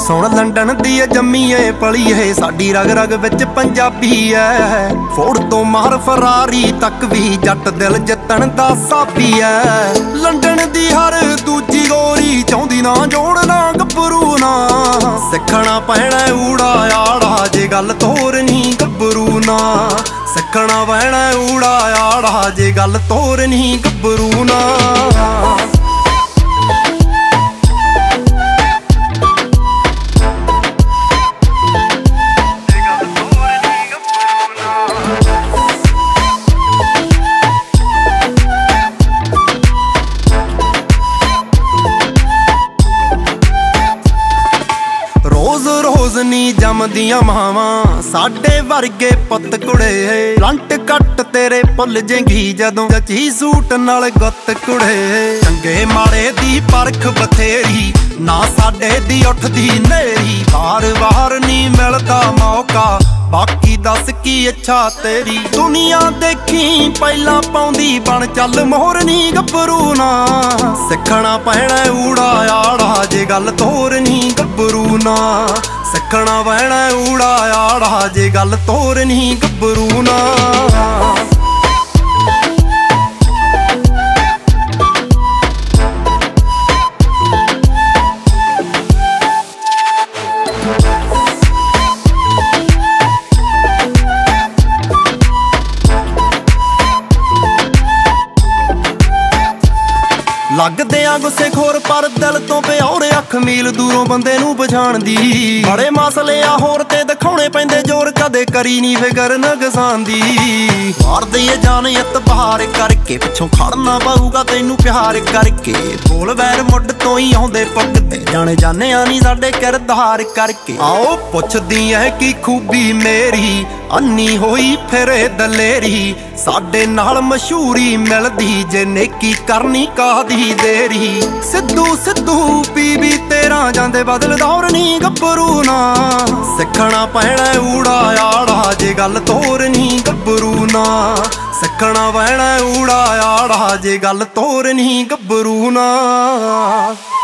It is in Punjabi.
ਸੁਣ ਲੰਡਨ ਦੀ ਜੰਮੀ ਏ ਪਲੀ ਏ ਸਾਡੀ ਰਗ ਰਗ ਵਿੱਚ ਪੰਜਾਬੀ ਐ। ਫੋੜ ਤੋਂ ਮਾਰ ਫਰਾਰੀ ਤੱਕ ਵੀ ਜੱਟ ਦਿਲ ਜਿੱਤਣ ਦਾ ਸਾਬੀ ਐ। ਲੰਡਨ ਦੀ ਹਰ ਦੂਜੀ ਗੋਰੀ ਚਾਹੁੰਦੀ ਨਾ ਜੋੜਨਾ ਗੱਭਰੂ ਨਾ। ਸਿੱਖਣਾ ਪੈਣਾ ਊੜਾ ਆੜਾ ਜੇ ਗੱਲ ਤੋਰਨੀ ਗੱਭਰੂ ਨਾ। ਸਿੱਖਣਾ ਪੈਣਾ ਊੜਾ ਆੜਾ ਜੇ ਗੱਲ ਤੋਰਨੀ ਗੱਭਰੂ ਨਾ। ਰੋਜ਼ ਰੋਜ਼ ਨੀ ਜੰਮਦੀਆਂ ਮਾਵਾਂ ਸਾਡੇ ਵਰਗੇ ਪੁੱਤ ਕੁੜੇ। ਲੰਟ ਕੱਟ ਤੇਰੇ ਭੁੱਲ ਜੇਂਗੀ ਜਦੋਂ ਜੱਚੀ ਸੂਟ ਨਾਲ ਗੁੱਤ ਕੁੜੇ। ਚੰਗੇ ਮਾੜੇ ਦੀ ਪਰਖ ਬਥੇਰੀ ਨਾ ਸਾਡੇ ਦੀ ਉੱਠਦੀ ਨੇਰੀ। ਵਾਰ ਨੀ ਮਿਲਦਾ ਮੌਕਾ ਬਾਕੀ ਦੱਸ ਕੀ ਇੱਛਾ ਤੇਰੀ। ਦੁਨੀਆ ਦੇਖੀ ਪਹਿਲਾਂ ਪਾਉਂਦੀ ਬਣ ਚੱਲ ਮੋਹਰਨੀ ਗੱਭਰੂ ਨਾ। ਸਿੱਖਣਾ ਪੈਣਾ ਊੜਾ ਆੜਾ ਜੇ ਗੱਲ ਤੋਰਨੀ ਗੱਭਰੂ ਨਾ। ਸਿੱਖਣਾ ਪੈਣਾ ਊੜਾ ਆੜਾ ਜੇ ਗੱਲ ਤੋਰਨੀ ਗੱਭਰੂ ਨਾ। ਲੱਗਦੇ ਆ ਗੁੱਸੇ ਖੋਰ ਪਰ ਦਿਲ ਤੋਂ ਪਿਓਰ। ਅੱਖ ਮੀਲ ਦੂਰੋਂ ਬੰਦੇ ਨੂੰ ਪਛਾਣਦੀ। ਬੜੇ ਮਸਲੇ ਆ ਹੋਰ ਤੇ ਦਿਖਾਉਣੇ ਪੈਂਦੇ ਜ਼ੋਰ। ਕਦੇ ਕਰੀ ਨੀ ਫਿਕਰ ਨੁਕਸਾਨ ਦੀ। ਮਾਰਦੇ ਏ ਜਾਨ ਇਤਬਾਰ ਕਰਕੇ ਪਿੱਛੋਂ ਖੜਨਾ ਪਊਗਾ ਤੈਨੂੰ ਪਿਆਰ ਕਰਕੇ। ਬੋਲ ਵੈਰ ਮੁੱਢ ਤੋਂ ਹੀ ਆਉਂਦੇ ਪੁੱਗਦੇ ਜਾਣੇ ਜਾਣੇ ਆ ਨੀ ਸਾਡੇ ਕਿਰਦਾਰ ਕਰਕੇ। ਆਓ ਪੁੱਛਦੀ ਐ ਕੀ ਖੂਬੀ ਮੇਰੀ ਅੰਨੀ ਹੋਈ ਫਿਰੇ ਦਲੇਰੀ। ਸਾਡੇ ਨਾਲ ਮਸ਼ਹੂਰੀ ਮਿਲਦੀ ਜੇ ਨੇਕੀ ਕਰਨੀ ਕਾਹਦੀ ਦੇਰੀ। ਸਿੱਧੂ ਸਿੱਧੂ ਪੀਵੀ ਤੇਰਾ ਜਾਂਦੇ ਬਦਲ ਦੌਰ ਨੀ ਗੱਭਰੂ ਨਾ। ਸਿੱਖਣਾ ਪੈਣਾ ਊੜਾ ਆੜਾ ਜੇ ਗੱਲ ਤੋਰਨੀ ਗੱਭਰੂ ਨਾ। ਸਿੱਖਣਾ ਪੈਣਾ ਊੜਾ ਆੜਾ ਜੇ ਗੱਲ ਤੋਰਨੀ ਗੱਭਰੂ ਨਾ।